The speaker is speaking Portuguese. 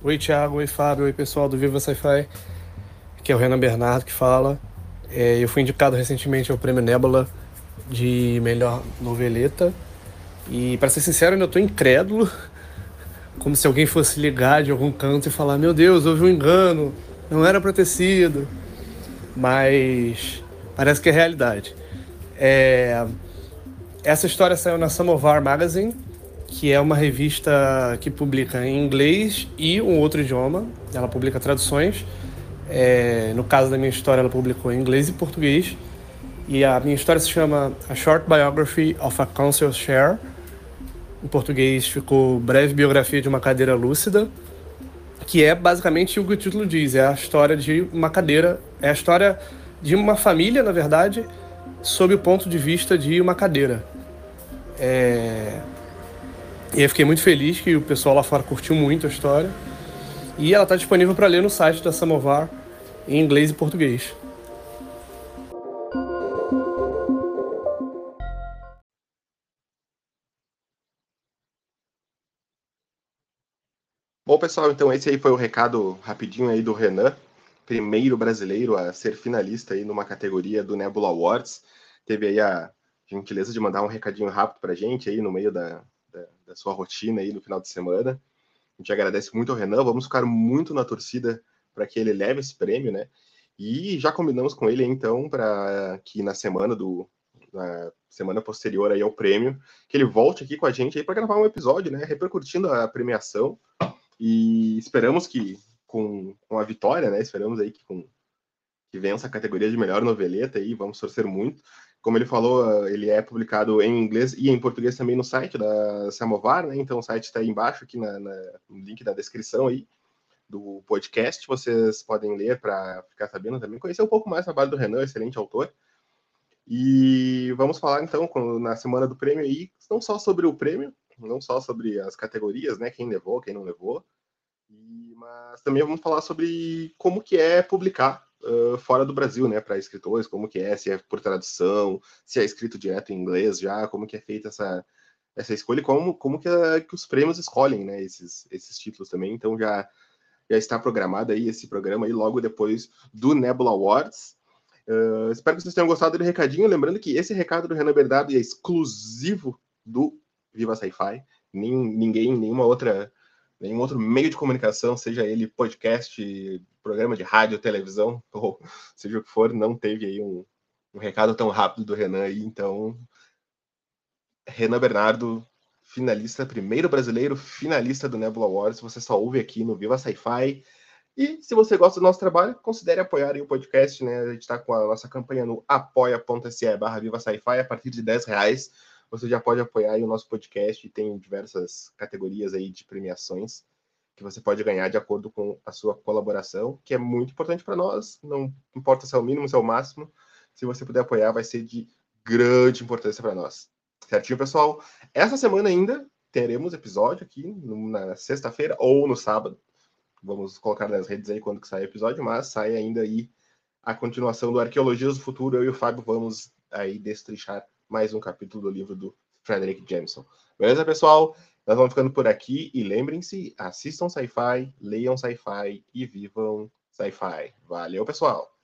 Oi, Thiago, oi, Fábio, oi, pessoal do Viva Sci-Fi. Aqui é o Renan Bernardo que fala. Eu fui indicado recentemente ao Prêmio Nebula de melhor noveleta. E, para ser sincero, ainda estou incrédulo, como se alguém fosse ligar de algum canto e falar: Meu Deus, houve um engano, não era para ter sido. Mas parece que é realidade. É, Essa história saiu na Samovar Magazine, que é uma revista que publica em inglês e um outro idioma. Ela publica traduções. No caso da minha história, ela publicou em inglês e português. E a minha história se chama A Short Biography of a Council Chair. Em português ficou Breve Biografia de uma Cadeira Lúcida, que é basicamente o que o título diz. É a história de uma cadeira, é a história de uma família, na verdade, sob o ponto de vista de uma cadeira. E eu fiquei muito feliz que o pessoal lá fora curtiu muito a história. E ela está disponível para ler no site da Samovar, em inglês e português. Bom, pessoal, então esse aí foi o recado rapidinho aí do Renan, primeiro brasileiro a ser finalista aí numa categoria do Nebula Awards. Teve aí a gentileza de mandar um recadinho rápido pra gente aí no meio da sua rotina aí no final de semana. A gente agradece muito ao Renan, vamos ficar muito na torcida para que ele leve esse prêmio, né? E já combinamos com ele então para que na semana posterior aí ao prêmio, que ele volte aqui com a gente aí para gravar um episódio, né, repercutindo a premiação. E esperamos que com a vitória, né? Esperamos aí que vença a categoria de melhor noveleta aí, vamos torcer muito. Como ele falou, ele é publicado em inglês e em português também no site da Samovar, né? Então o site está aí embaixo, aqui no link da descrição aí do podcast. Vocês podem ler para ficar sabendo também, conhecer um pouco mais o trabalho do Renan, excelente autor. E vamos falar então na semana do prêmio aí, não só sobre o prêmio, não só sobre as categorias, né? Quem levou, quem não levou, mas também vamos falar sobre como que é publicar fora do Brasil, né, para escritores, como que é, se é por tradução, se é escrito direto em inglês já, como que é feita essa escolha, como que os prêmios escolhem, né, esses títulos também. Então já está programado aí esse programa aí logo depois do Nebula Awards. Espero que vocês tenham gostado do recadinho. Lembrando que esse recado do Renan Bernardo é exclusivo do Viva Sci-Fi. Nenhum outro meio de comunicação, seja ele podcast, programa de rádio, televisão, ou seja o que for, não teve aí um recado tão rápido do Renan aí. Então, Renan Bernardo, finalista, primeiro brasileiro finalista do Nebula Awards. Você só ouve aqui no Viva Sci-Fi. E se você gosta do nosso trabalho, considere apoiar aí o podcast, né? A gente está com a nossa campanha no apoia.se/Viva Sci-Fi. A partir de R$10 você já pode apoiar aí o nosso podcast, e tem diversas categorias aí de premiações que você pode ganhar de acordo com a sua colaboração, que é muito importante para nós. Não importa se é o mínimo, se é o máximo. Se você puder apoiar, vai ser de grande importância para nós. Certinho, pessoal? Essa semana ainda teremos episódio aqui na sexta-feira ou no sábado. Vamos colocar nas redes aí quando que sai o episódio, mas sai ainda aí a continuação do Arqueologias do Futuro. Eu e o Fábio vamos aí destrinchar mais um capítulo do livro do Frederick Jameson. Beleza, pessoal? Nós vamos ficando por aqui e lembrem-se, assistam Sci-Fi, leiam Sci-Fi e vivam Sci-Fi. Valeu, pessoal!